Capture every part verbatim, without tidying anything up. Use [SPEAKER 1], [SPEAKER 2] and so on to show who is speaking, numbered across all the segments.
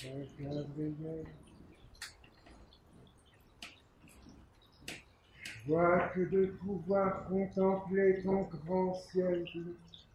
[SPEAKER 1] Gabriel, je vois que de pouvoir contempler ton grand ciel bleu,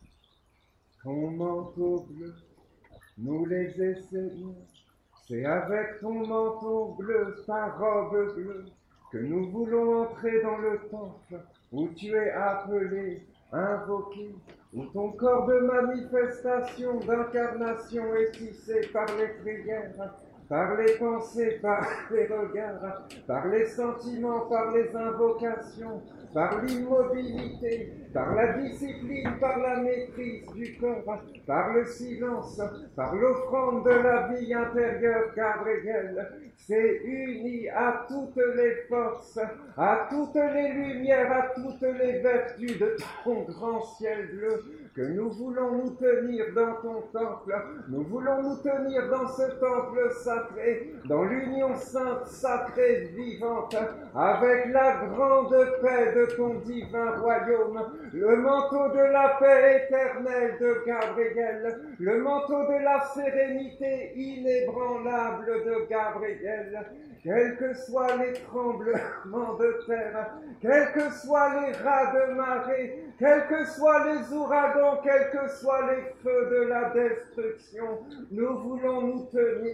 [SPEAKER 1] ton manteau bleu, nous les essayons. C'est avec ton manteau bleu, ta robe bleue, que nous voulons entrer dans le temple où tu es appelé, invoqué, où ton corps de manifestation, d'incarnation est tissé par les prières, par les pensées, par les regards, par les sentiments, par les invocations, par l'immobilité, par la discipline, par la maîtrise du corps, par le silence, par l'offrande de la vie intérieure, Gabriel, c'est uni à toutes les forces, à toutes les lumières, à toutes les vertus de ton grand ciel bleu, que nous voulons nous tenir dans ton temple, nous voulons nous tenir dans ce temple sacré, dans l'union sainte, sacrée, vivante, avec la grande paix de ton divin royaume, le manteau de la paix éternelle de Gabriel, le manteau de la sérénité inébranlable de Gabriel, quels que soient les tremblements de terre, quels que soient les raz de marée, quels que soient les ouragans, quels que soient les feux de la destruction, nous voulons nous tenir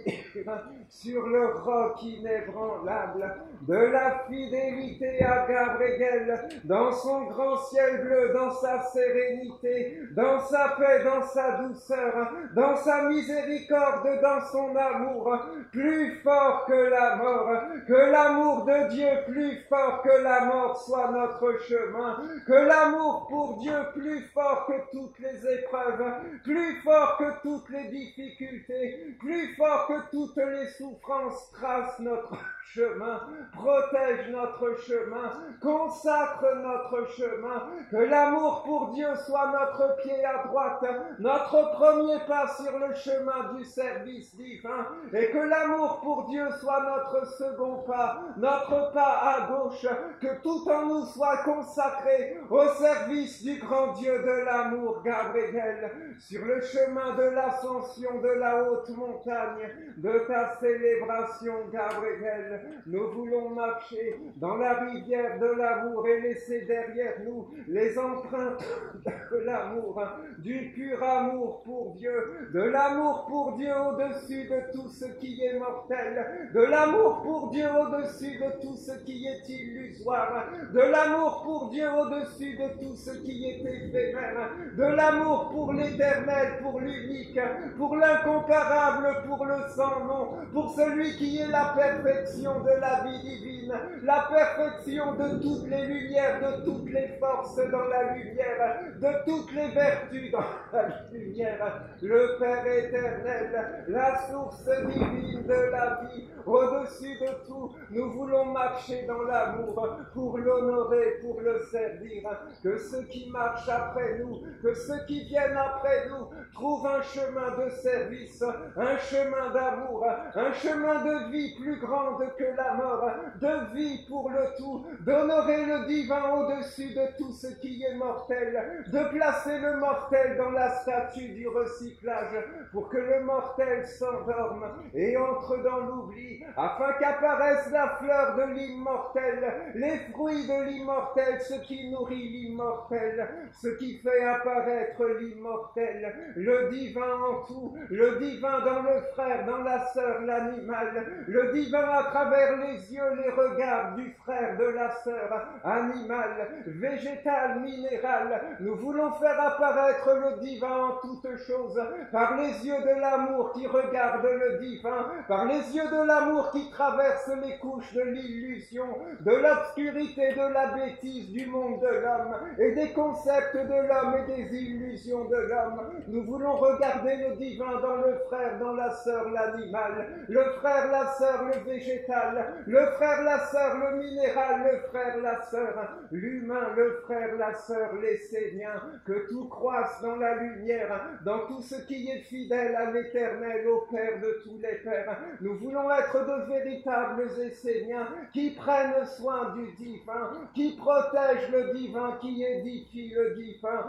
[SPEAKER 1] sur le roc inébranlable de la fidélité à Gabriel, dans son grand ciel bleu, dans sa sérénité, dans sa paix, dans sa douceur, dans sa miséricorde, dans son amour, plus fort que la mort, que l'amour de Dieu plus fort que la mort soit notre chemin, que l'amour pour Dieu plus fort que toutes les épreuves, plus fort que toutes les difficultés, plus fort que toutes les souffrances trace notre chemin, protège notre chemin, consacre notre chemin, que l'amour pour Dieu soit notre pied à droite, notre premier pas sur le chemin du service divin, et que l'amour pour Dieu soit notre second pas, notre pas à gauche, que tout en nous soit consacré au service du grand Dieu de l'amour, Gabriel, sur le chemin de l'ascension de la haute montagne, de ta célébration, Gabriel. Nous voulons marcher dans la rivière de l'amour et laisser derrière nous les empreintes de l'amour, du pur amour pour Dieu, de l'amour pour Dieu au-dessus de tout ce qui est mortel, de l'amour pour Dieu au-dessus de tout ce qui est illusoire, de l'amour pour Dieu au-dessus de tout ce qui est éphémère, de l'amour pour l'éternel, pour l'unique, pour l'incomparable, pour le sans nom, pour celui qui est la perfection de la vie divine, la perfection de toutes les lumières, de toutes les forces dans la lumière, de toutes les vertus dans la lumière, le Père éternel, la source divine de la vie, au-dessus de tout, nous voulons marcher dans l'amour pour l'honorer, pour le servir, que ceux qui marchent après nous, que ceux qui viennent après nous trouvent un chemin de service, un chemin d'amour, un chemin de vie plus grande que la mort, de vie pour le tout, d'honorer le divin au-dessus de tout ce qui est mortel, de placer le mortel dans la statue du recyclage pour que le mortel s'endorme et entre dans l'oubli, afin qu'apparaisse la fleur de l'immortel, les fruits de l'immortel, ce qui nourrit l'immortel, ce qui fait apparaître l'immortel, le divin en tout, le divin dans le frère, dans la sœur, l'animal, le divin à travers les yeux, les regards du frère, de la sœur, animal, végétal, minéral. Nous voulons faire apparaître le divin en toutes choses, par les yeux de l'amour qui regardent le divin, par les yeux de l'amour qui traversent les couches de l'illusion, de l'obscurité, de la bêtise du monde de l'homme, et des concepts de l'homme et des illusions de l'homme. Nous voulons regarder le divin dans le frère, dans la sœur, l'animal, le frère, la sœur, le végétal, le frère, la sœur, le minéral, le frère, la sœur, l'humain, le frère, la sœur, l'essénien, que tout croisse dans la lumière, dans tout ce qui est fidèle à l'éternel, au Père de tous les pères. Nous voulons être de véritables esséniens qui prennent soin du divin, qui protègent le divin, qui édifient le divin, qui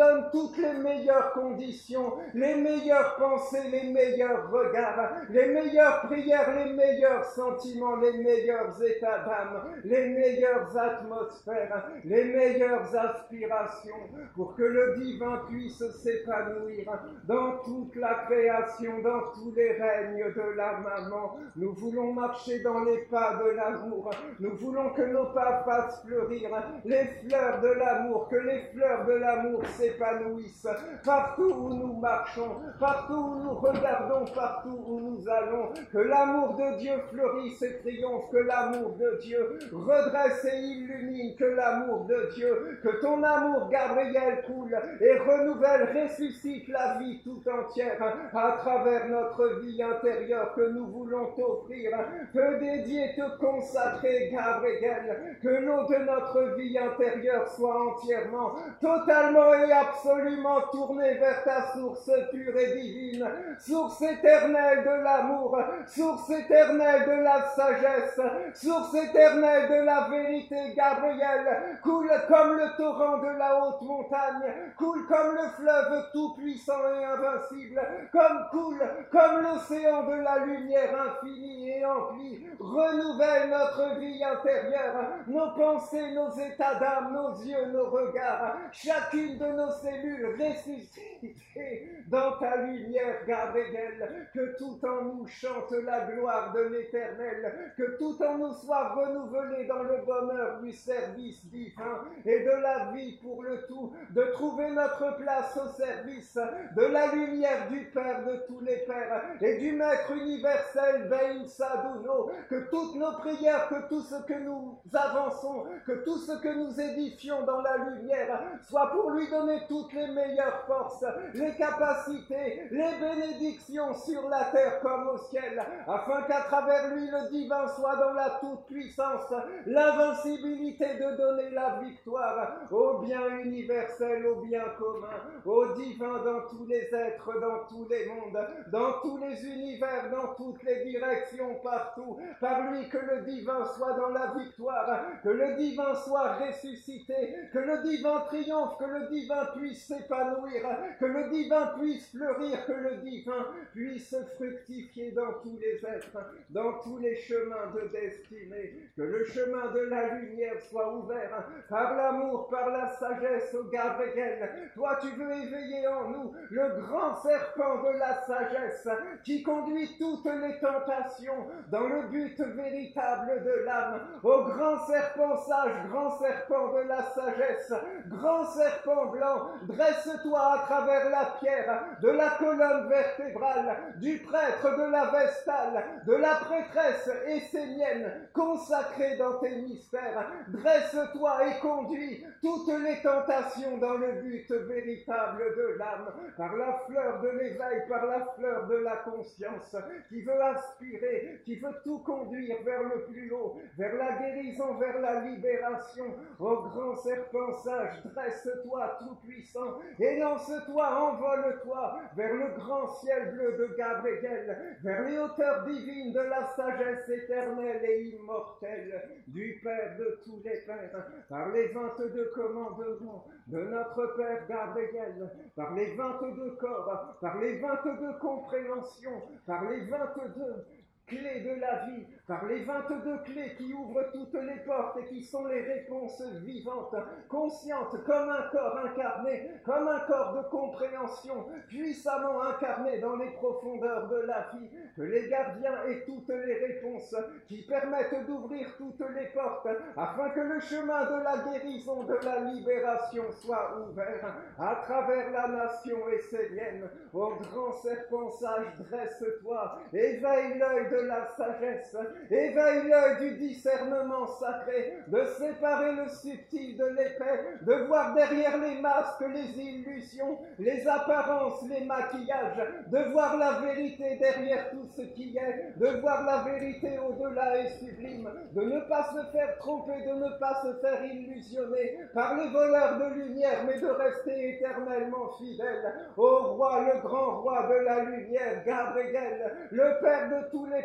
[SPEAKER 1] donnes toutes les meilleures conditions, les meilleures pensées, les meilleurs regards, les meilleures prières, les meilleurs sentiments, les meilleurs états d'âme, les meilleures atmosphères, les meilleures aspirations, pour que le divin puisse s'épanouir dans toute la création, dans tous les règnes de la maman. Nous voulons marcher dans les pas de l'amour, nous voulons que nos pas fassent fleurir les fleurs de l'amour, que les fleurs de l'amour s'épanouissent partout où nous marchons, partout où nous regardons, partout où nous allons, que l'amour de Dieu fleurisse et triomphe, que l'amour de Dieu redresse et illumine, que l'amour de Dieu, que ton amour, Gabriel, coule et renouvelle, ressuscite la vie tout entière à travers notre vie intérieure que nous voulons t'offrir, te dédier, te consacrer, Gabriel, que l'eau de notre vie intérieure soit entièrement, totalement et absolument tournée vers ta source pure et divine, source éternelle de l'amour, source éternelle de la sagesse, source éternelle de la vérité, Gabriel, coule comme le torrent de la haute montagne, coule comme le fleuve tout-puissant et invincible, comme coule comme l'océan de la lumière infinie et amplie, renouvelle notre vie intérieure, nos pensées, nos états d'âme, nos yeux, nos regards, chacune de nos cellules ressuscitées dans ta lumière, Gabriel, que tout en nous chante la gloire de l'Éternel, que tout en nous soit renouvelé dans le bonheur du service divin et de la vie pour le tout, de trouver notre place au service de la lumière du Père de tous les Pères et du Maître universel Ben Saduno, que toutes nos prières, que tout ce que nous avançons, que tout ce que nous édifions dans la lumière soit pour lui donner toutes les meilleures forces, les capacités, les bénédictions sur la terre comme au ciel, afin qu'à travers lui le divin soit dans la toute-puissance, l'invincibilité de donner la victoire au bien universel, au bien commun, au divin dans tous les êtres, dans tous les mondes, dans tous les univers, dans toutes les directions, partout. Par lui que le divin soit dans la victoire, que le divin soit ressuscité, que le divin triomphe, que le divin puisse s'épanouir, que le divin puisse fleurir, que le divin puisse fructifier dans tous les êtres, dans tous les chemins de destinée, que le chemin de la lumière soit ouvert par l'amour, par la sagesse, au Gabriel. Toi, tu veux éveiller en nous le grand serpent de la sagesse qui conduit toutes les tentations dans le but véritable de l'âme. Ô grand serpent sage, grand serpent de la sagesse, grand serpent blanc, dresse-toi à travers la pierre de la colonne vertébrale, du prêtre, de la vestale, de la prêtresse essénienne, consacrée dans tes mystères. Dresse-toi et conduis toutes les tentations dans le but véritable de l'âme, par la fleur de l'éveil, par la fleur de la conscience, qui veut aspirer, qui veut tout conduire vers le plus haut, vers la guérison, vers la libération. Ô grand serpent sage, dresse-toi tout puissant, et lance-toi, envole-toi vers le grand ciel bleu de Gabriel, vers les hauteurs divines de la sagesse éternelle et immortelle du Père de tous les Pères, par les vingt-deux commandements de notre Père Gabriel, par les vingt-deux corps, par les vingt-deux compréhensions, par les vingt-deux clés de la vie, par les vingt-deux clés qui ouvrent toutes les portes et qui sont les réponses vivantes, conscientes comme un corps incarné, comme un corps de compréhension, puissamment incarné dans les profondeurs de la vie, que les gardiens aient toutes les réponses qui permettent d'ouvrir toutes les portes, afin que le chemin de la guérison, de la libération soit ouvert à travers la nation essénienne. Ô grand serpent sage, dresse-toi, éveille l'œil de la sagesse, éveille l'œil du discernement sacré, de séparer le subtil de l'épais, de voir derrière les masques les illusions, les apparences, les maquillages, de voir la vérité derrière tout ce qui est, de voir la vérité au-delà et sublime, de ne pas se faire tromper, de ne pas se faire illusionner par les voleurs de lumière, mais de rester éternellement fidèle au roi, le grand roi de la lumière, Gabriel, le Père de tous les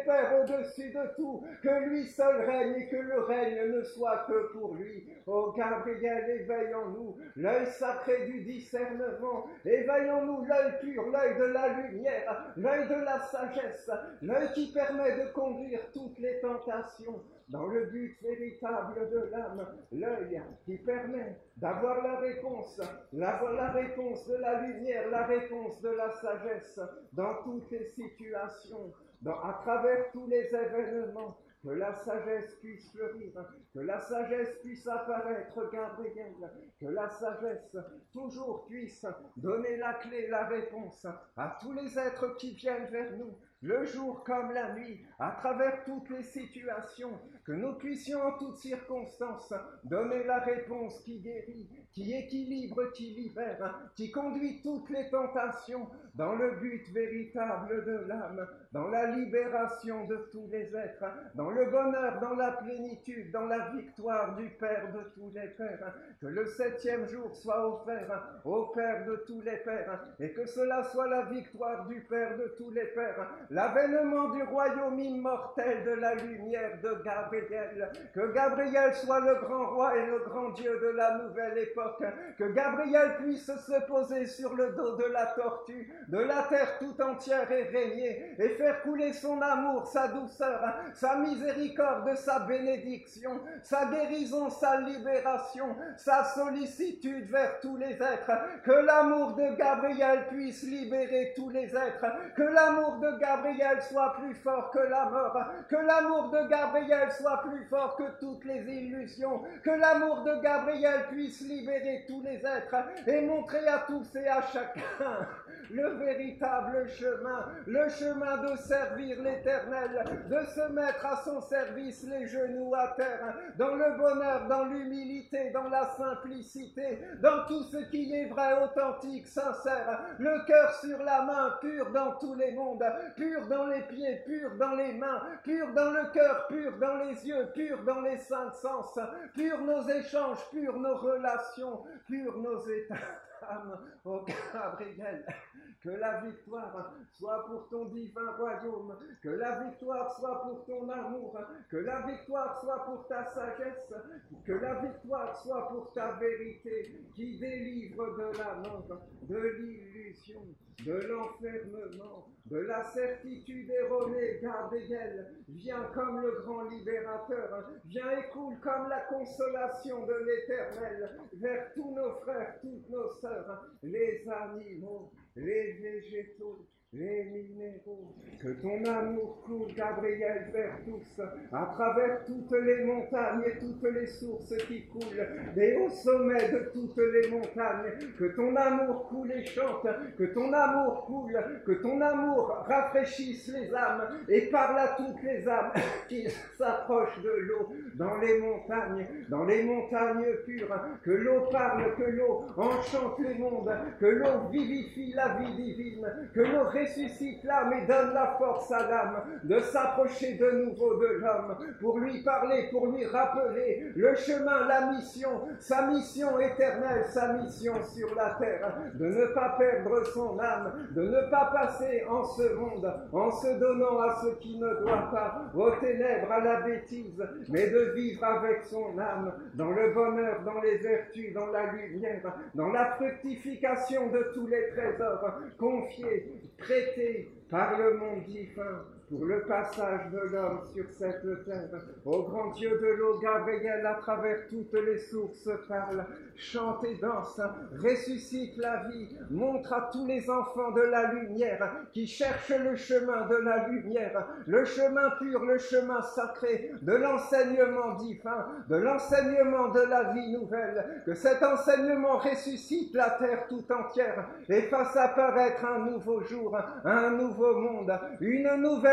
[SPEAKER 1] Père au-dessus de tout, que lui seul règne et que le règne ne soit que pour lui. Ô Gabriel, éveille en nous l'œil sacré du discernement, éveille en nous l'œil pur, l'œil de la lumière, l'œil de la sagesse, l'œil qui permet de conduire toutes les tentations dans le but véritable de l'âme, l'œil qui permet d'avoir la réponse, d'avoir la réponse de la lumière, la réponse de la sagesse dans toutes les situations, dans, à travers tous les événements. Que la sagesse puisse fleurir, que la sagesse puisse apparaître, Gabriel, que la sagesse toujours puisse donner la clé, la réponse à tous les êtres qui viennent vers nous, le jour comme la nuit, à travers toutes les situations, que nous puissions en toutes circonstances donner la réponse qui guérit, qui équilibre, qui libère, qui conduit toutes les tentations dans le but véritable de l'âme, dans la libération de tous les êtres, dans le bonheur, dans la plénitude, dans la victoire du Père de tous les Pères. Que le septième jour soit offert au Père de tous les Pères, et que cela soit la victoire du Père de tous les Pères, l'avènement du royaume immortel de la lumière de Gabriel. Que Gabriel soit le grand roi et le grand Dieu de la nouvelle époque. Que Gabriel puisse se poser sur le dos de la tortue, de la terre tout entière et régner, et faire couler son amour, sa douceur, sa miséricorde, sa bénédiction, sa guérison, sa libération, sa sollicitude vers tous les êtres. Que l'amour de Gabriel puisse libérer tous les êtres. Que l'amour de Gabriel soit plus fort que la mort. Que l'amour de Gabriel soit plus fort que toutes les illusions. Que l'amour de Gabriel puisse libérer tous les êtres et montrer à tous et à chacun le véritable chemin, le chemin de servir l'Éternel, de se mettre à son service les genoux à terre, dans le bonheur, dans l'humilité, dans la simplicité, dans tout ce qui est vrai, authentique, sincère, le cœur sur la main, pur dans tous les mondes, pur dans les pieds, pur dans les mains, pur dans le cœur, pur dans les yeux, pur dans les cinq sens, pur nos échanges, pur nos relations, pur nos états d'âme. Oh Gabriel, que la victoire soit pour ton divin royaume, que la victoire soit pour ton amour, que la victoire soit pour ta sagesse, que la victoire soit pour ta vérité qui délivre de la mort, de l'illusion, de l'enfermement, de la certitude erronée. Gabriel, viens comme le grand libérateur, viens et coule comme la consolation de l'Éternel vers tous nos frères, toutes nos sœurs, les animaux, les végétaux, les minéraux. Que ton amour coule, Gabriel, vers tous, à travers toutes les montagnes et toutes les sources qui coulent, et au sommet de toutes les montagnes. Que ton amour coule et chante, que ton amour coule, que ton amour rafraîchisse les âmes et parle à toutes les âmes qui s'approchent de l'eau dans les montagnes, dans les montagnes pures. Que l'eau parle, que l'eau enchante les mondes, que l'eau vivifie la vie divine, que l'eau ressuscite l'âme et donne la force à l'âme de s'approcher de nouveau de l'homme, pour lui parler, pour lui rappeler le chemin, la mission, sa mission éternelle, sa mission sur la terre, de ne pas perdre son âme, de ne pas passer en ce monde en se donnant à ce qui ne doit pas, aux ténèbres, à la bêtise, mais de vivre avec son âme dans le bonheur, dans les vertus, dans la lumière, dans la fructification de tous les trésors confiés, prêté par le monde divin pour le passage de l'homme sur cette terre. Ô grand Dieu de l'eau, Gabriel, à travers toutes les sources, parle, chante et danse, ressuscite la vie, montre à tous les enfants de la lumière qui cherchent le chemin de la lumière, le chemin pur, le chemin sacré, de l'enseignement divin, de l'enseignement de la vie nouvelle, que cet enseignement ressuscite la terre tout entière et fasse apparaître un nouveau jour, un nouveau monde, une nouvelle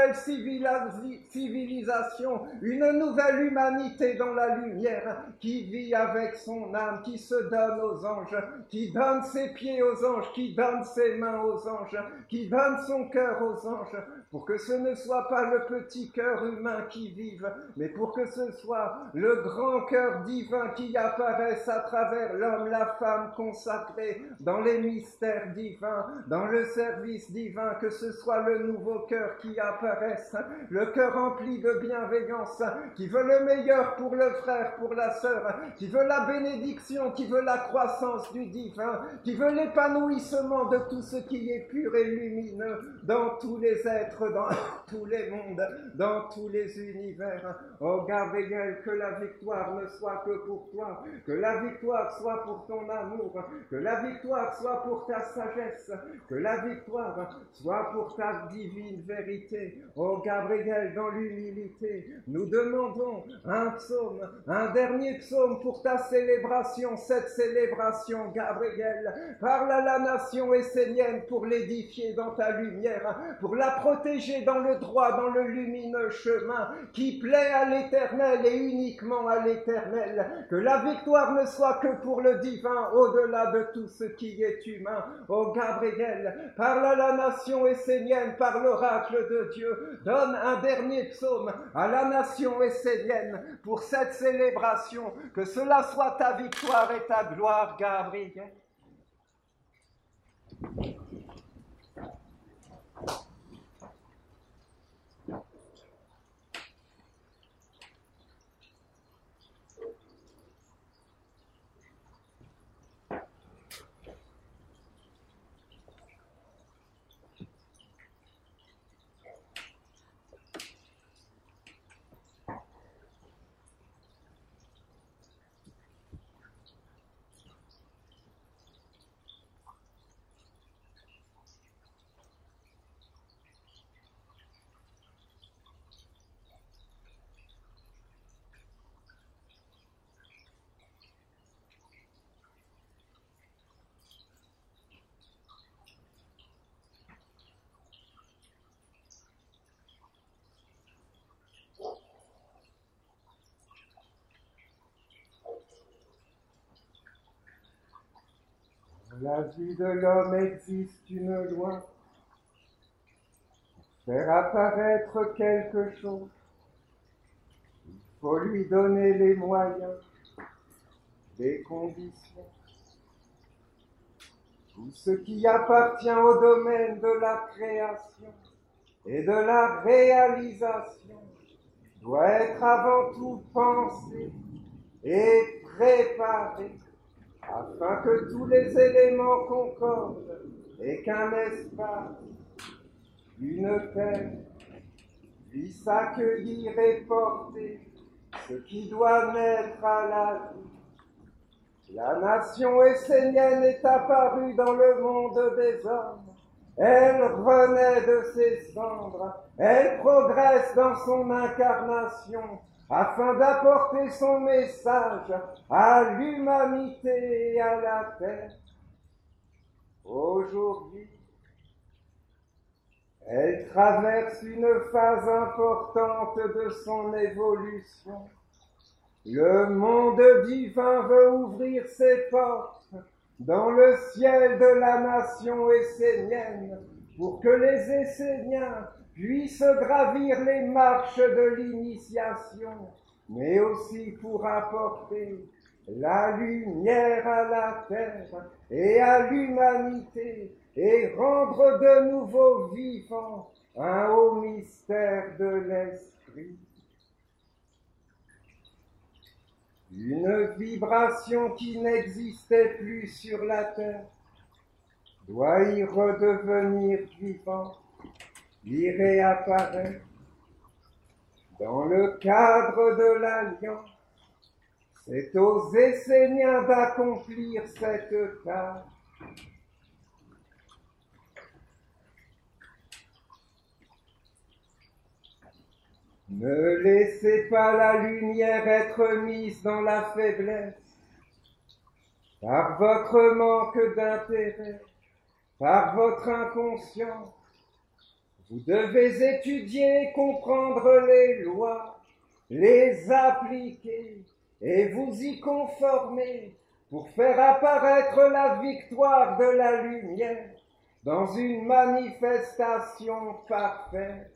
[SPEAKER 1] civilisation, une nouvelle humanité dans la lumière, qui vit avec son âme, qui se donne aux anges, qui donne ses pieds aux anges, qui donne ses mains aux anges, qui donne son cœur aux anges, pour que ce ne soit pas le petit cœur humain qui vive, mais pour que ce soit le grand cœur divin qui apparaisse à travers l'homme, la femme consacrée dans les mystères divins, dans le service divin, que ce soit le nouveau cœur qui apparaisse, le cœur rempli de bienveillance, qui veut le meilleur pour le frère, pour la sœur, qui veut la bénédiction, qui veut la croissance du divin, qui veut l'épanouissement de tout ce qui est pur et lumineux dans tous les êtres, dans tous les mondes, dans tous les univers. Oh Gabriel, que la victoire ne soit que pour toi, que la victoire soit pour ton amour, que la victoire soit pour ta sagesse, que la victoire soit pour ta divine vérité. Oh Gabriel, dans l'humilité, nous demandons un psaume, un dernier psaume pour ta célébration, cette célébration, Gabriel. Parle à la nation essénienne pour l'édifier dans ta lumière, pour la protéger dans le droit, dans le lumineux chemin qui plaît à l'Éternel et uniquement à l'Éternel. Que la victoire ne soit que pour le divin, au-delà de tout ce qui est humain. Oh Gabriel, parle à la nation essénienne par l'oracle de Dieu. Donne un dernier psaume à la nation essénienne pour cette célébration. Que cela soit ta victoire et ta gloire, Gabriel. La vie de l'homme existe une loi. Pour faire apparaître quelque chose, il faut lui donner les moyens, les conditions. Tout ce qui appartient au domaine de la création et de la réalisation doit être avant tout pensé et préparé, afin que tous les éléments concordent et qu'un espace, une terre, puisse accueillir et porter ce qui doit naître à la vie. La nation essénienne est apparue dans le monde des hommes. Elle renaît de ses cendres, elle progresse dans son incarnation, afin d'apporter son message à l'humanité et à la terre. Aujourd'hui, elle traverse une phase importante de son évolution. Le monde divin veut ouvrir ses portes dans le ciel de la nation essénienne pour que les Esséniens puissent gravir les marches de l'initiation, mais aussi pour apporter la lumière à la terre et à l'humanité et rendre de nouveau vivant un haut mystère de l'esprit. Une vibration qui n'existait plus sur la terre doit y redevenir vivante, y réapparaître. Dans le cadre de l'Alliance, c'est aux Esséniens d'accomplir cette tâche. Ne laissez pas la lumière être mise dans la faiblesse, par votre manque d'intérêt, par votre inconscience. Vous devez étudier et comprendre les lois, les appliquer et vous y conformer pour faire apparaître la victoire de la lumière dans une manifestation parfaite.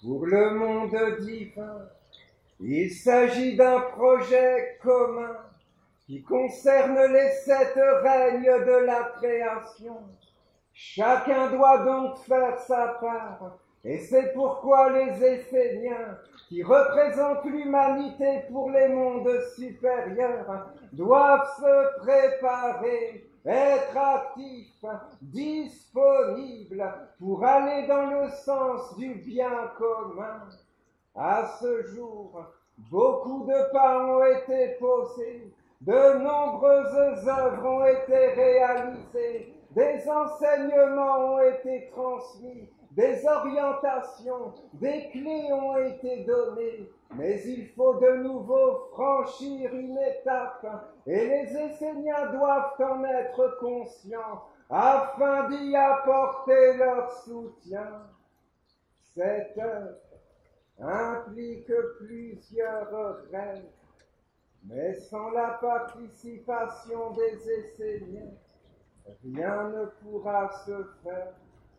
[SPEAKER 1] pour le monde divin. Il s'agit d'un projet commun qui concerne les sept règnes de la création. Chacun doit donc faire sa part, et c'est pourquoi les Esséniens, qui représentent l'humanité pour les mondes supérieurs, doivent se préparer, être actifs, disponibles pour aller dans le sens du bien commun. À ce jour, beaucoup de pas ont été posés, de nombreuses œuvres ont été réalisées, des enseignements ont été transmis, des orientations, des clés ont été données, mais il faut de nouveau franchir une étape, et les Esséniens doivent en être conscients afin d'y apporter leur soutien. Cette œuvre implique plusieurs règles, mais sans la participation des Esséniens, rien ne pourra se faire.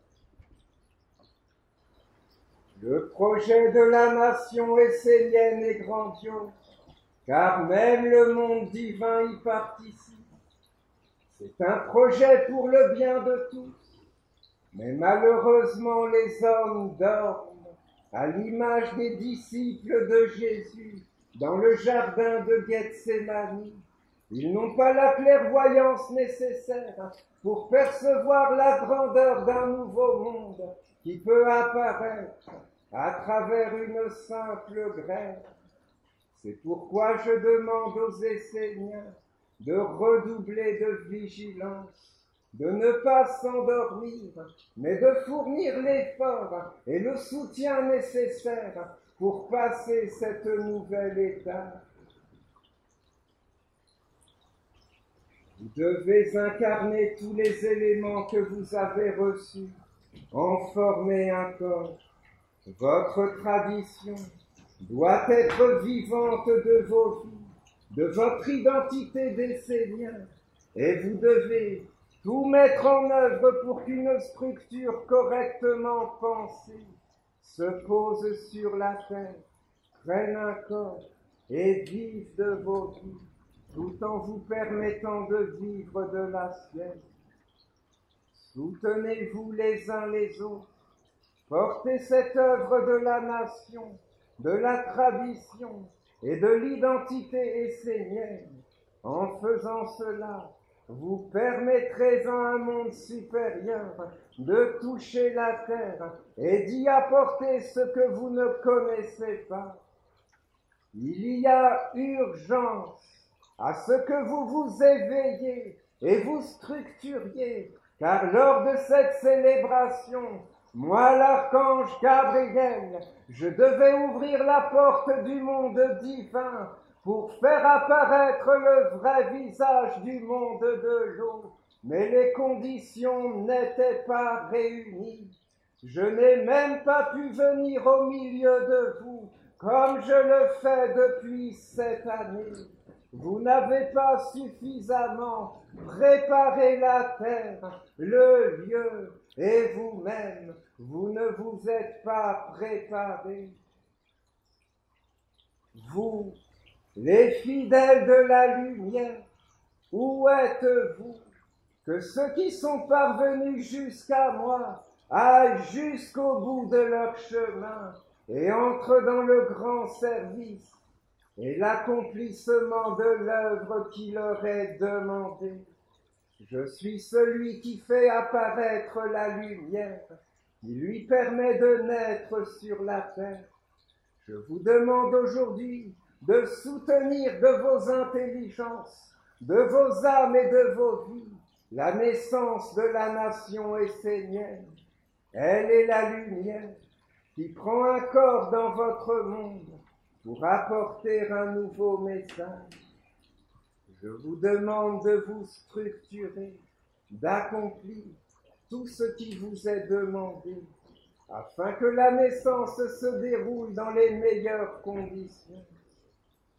[SPEAKER 1] Le projet de la nation essénienne est grandiose, car même le monde divin y participe. C'est un projet pour le bien de tous, mais malheureusement les hommes dorment, à l'image des disciples de Jésus dans le jardin de Gethsémani. Ils n'ont pas la clairvoyance nécessaire pour percevoir la grandeur d'un nouveau monde qui peut apparaître à travers une simple grève. C'est pourquoi je demande aux Esséniens de redoubler de vigilance, de ne pas s'endormir, mais de fournir l'effort et le soutien nécessaire pour passer cette nouvelle étape. Vous devez incarner tous les éléments que vous avez reçus, en former un corps. Votre tradition doit être vivante de vos vies, de votre identité d'Essénien, et vous devez tout mettre en œuvre pour qu'une structure correctement pensée se pose sur la terre, prenne un corps et vive de vos vies, tout en vous permettant de vivre de la sienne. Soutenez-vous les uns les autres, portez cette œuvre de la nation, de la tradition et de l'identité essénienne. En faisant cela, vous permettrez à un monde supérieur de toucher la terre et d'y apporter ce que vous ne connaissez pas. Il y a urgence à ce que vous vous éveilliez et vous structuriez, car lors de cette célébration, moi, l'archange Gabriel, je devais ouvrir la porte du monde divin pour faire apparaître le vrai visage du monde de l'eau. Mais les conditions n'étaient pas réunies. Je n'ai même pas pu venir au milieu de vous, comme je le fais depuis cette année. Vous n'avez pas suffisamment préparé la terre, le lieu, et vous-même, vous ne vous êtes pas préparés. Vous, les fidèles de la lumière, où êtes-vous? Que ceux qui sont parvenus jusqu'à moi aillent jusqu'au bout de leur chemin et entrent dans le grand service et l'accomplissement de l'œuvre qui leur est demandée. Je suis celui qui fait apparaître la lumière, qui lui permet de naître sur la terre. Je vous demande aujourd'hui de soutenir de vos intelligences, de vos âmes et de vos vies, la naissance de la nation essénienne. Elle est la lumière qui prend un corps dans votre monde pour apporter un nouveau message. Je vous demande de vous structurer, d'accomplir tout ce qui vous est demandé, afin que la naissance se déroule dans les meilleures conditions.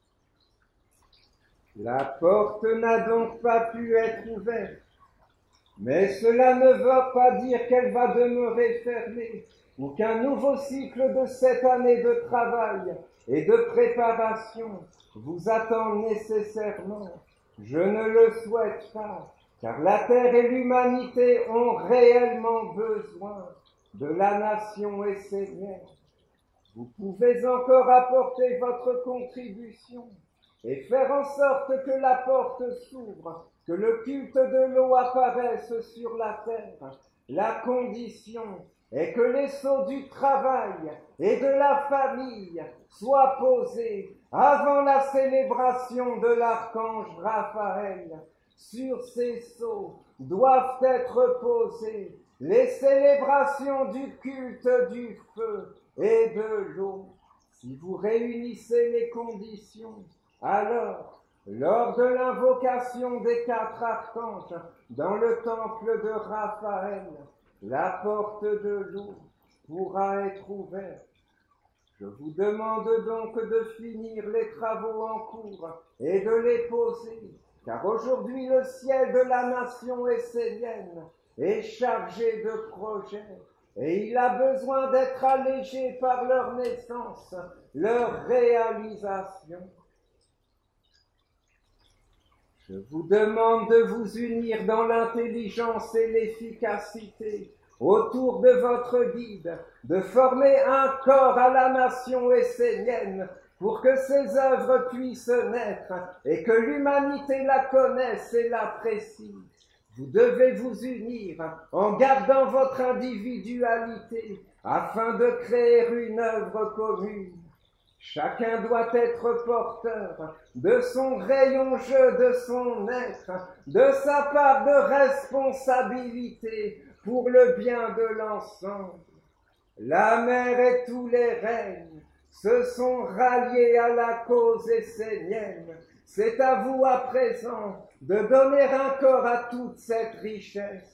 [SPEAKER 1] La porte n'a donc pas pu être ouverte, Mais cela ne va pas dire qu'elle va demeurer fermée, ou qu'un nouveau cycle de sept années de travail et de préparation vous attend nécessairement. Je ne le souhaite pas, car la Terre et l'humanité ont réellement besoin de la nation essénienne. Vous pouvez encore apporter votre contribution et faire en sorte que la porte s'ouvre, que le culte de l'eau apparaisse sur la terre. La condition est que les sceaux du travail et de la famille soient posés avant la célébration de l'archange Raphaël. Sur ces sceaux doivent être posées les célébrations du culte du feu et de l'eau. Si vous réunissez les conditions, alors, lors de l'invocation des quatre archanges dans le temple de Raphaël, la porte de l'eau pourra être ouverte. Je vous demande donc de finir les travaux en cours et de les poser, car aujourd'hui le ciel de la nation essénienne est chargé de projets et il a besoin d'être allégé par leur naissance, leur réalisation. Je vous demande de vous unir dans l'intelligence et l'efficacité autour de votre guide, de former un corps à la nation essénienne pour que ses œuvres puissent naître et que l'humanité la connaisse et l'apprécie. Vous devez vous unir en gardant votre individualité afin de créer une œuvre commune. Chacun doit être porteur de son rayon-jeu, de son être, de sa part de responsabilité pour le bien de l'ensemble. La mer et tous les règnes se sont ralliés à la cause essénienne. C'est à vous à présent de donner un corps à toute cette richesse.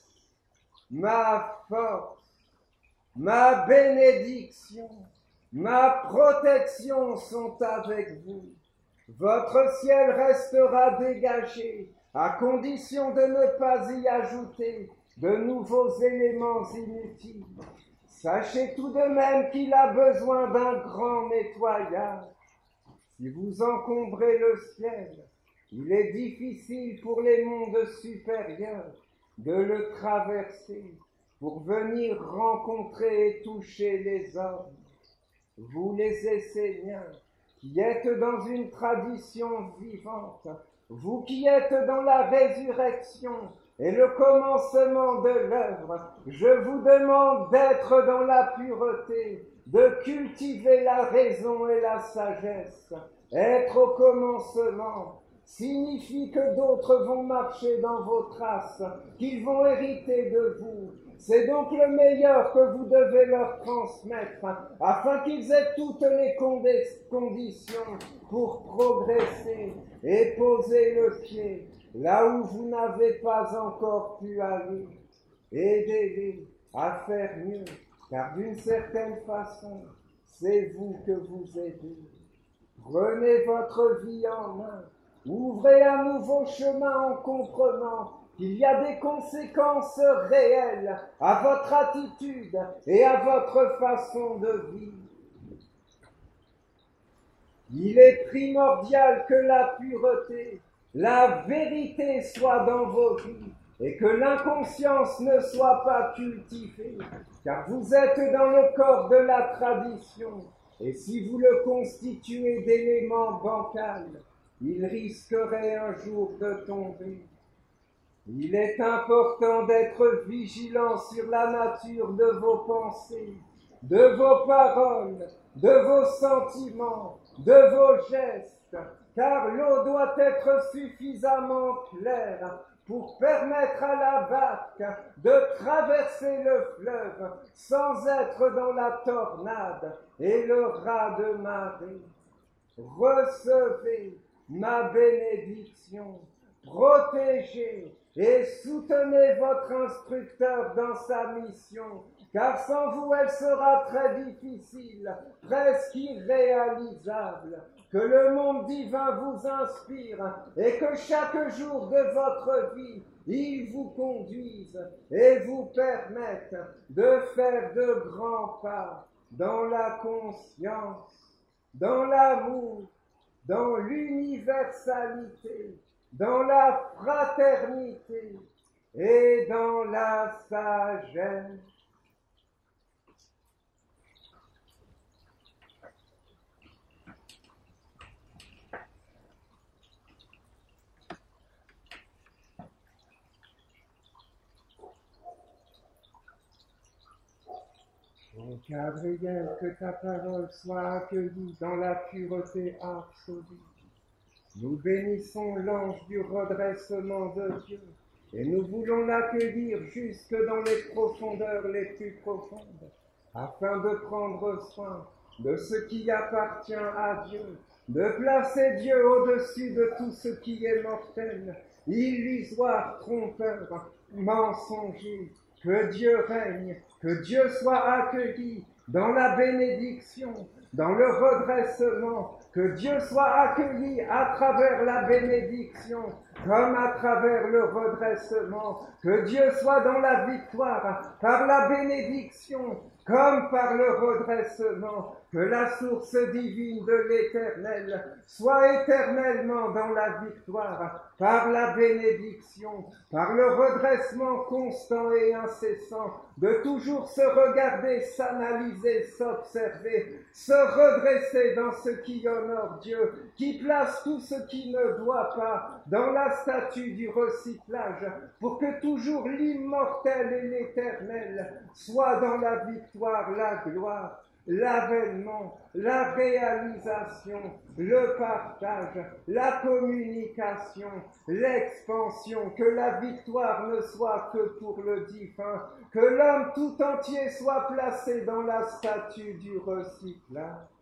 [SPEAKER 1] Ma force, ma bénédiction, ma protection sont avec vous. Votre ciel restera dégagé, à condition de ne pas y ajouter de nouveaux éléments inutiles. Sachez tout de même qu'il a besoin d'un grand nettoyage. Si vous encombrez le ciel, il est difficile pour les mondes supérieurs de le traverser pour venir rencontrer et toucher les hommes. Vous les Esséniens, qui êtes dans une tradition vivante, vous qui êtes dans la résurrection et le commencement de l'œuvre, je vous demande d'être dans la pureté, de cultiver la raison et la sagesse. Être au commencement signifie que d'autres vont marcher dans vos traces, qu'ils vont hériter de vous. C'est donc le meilleur que vous devez leur transmettre, afin qu'ils aient toutes les conditions pour progresser et poser le pied là où vous n'avez pas encore pu aller. Aidez-les à faire mieux, car d'une certaine façon, c'est vous que vous aidez. Prenez votre vie en main, ouvrez un nouveau chemin en comprenant qu'il y a des conséquences réelles à votre attitude et à votre façon de vivre. Il est primordial que la pureté, la vérité soit dans vos vies et que l'inconscience ne soit pas cultivée, car vous êtes dans le corps de la tradition, et si vous le constituez d'éléments bancals, il risquerait un jour de tomber. Il est important d'être vigilant sur la nature de vos pensées, de vos paroles, de vos sentiments, de vos gestes, car l'eau doit être suffisamment claire pour permettre à la barque de traverser le fleuve sans être dans la tornade et le raz de marée. Recevez ma bénédiction, protégez et soutenez votre instructeur dans sa mission, car sans vous elle sera très difficile, presque irréalisable. Que le monde divin vous inspire et que chaque jour de votre vie ils vous conduisent et vous permettent de faire de grands pas dans la conscience, dans l'amour, dans l'universalité, dans la fraternité et dans la sagesse. Ô Gabriel, que ta parole soit accueillie dans la pureté absolue. Nous bénissons l'ange du redressement de Dieu et nous voulons l'accueillir jusque dans les profondeurs les plus profondes, afin de prendre soin de ce qui appartient à Dieu, de placer Dieu au-dessus de tout ce qui est mortel, illusoire, trompeur, mensonger. Que Dieu règne, que Dieu soit accueilli dans la bénédiction, dans le redressement, que Dieu soit accueilli à travers la bénédiction, comme à travers le redressement, que Dieu soit dans la victoire par la bénédiction, comme par le redressement, que la source divine de l'Éternel soit éternellement dans la victoire, par la bénédiction, par le redressement constant et incessant, de toujours se regarder, s'analyser, s'observer, se redresser dans ce qui honore Dieu, qui place tout ce qui ne doit pas dans la statue du recyclage, pour que toujours l'immortel et l'éternel soient dans la victoire, la gloire, l'avènement, la réalisation, le partage, la communication, l'expansion, que la victoire ne soit que pour le divin, que l'homme tout entier soit placé dans la statue du recyclage.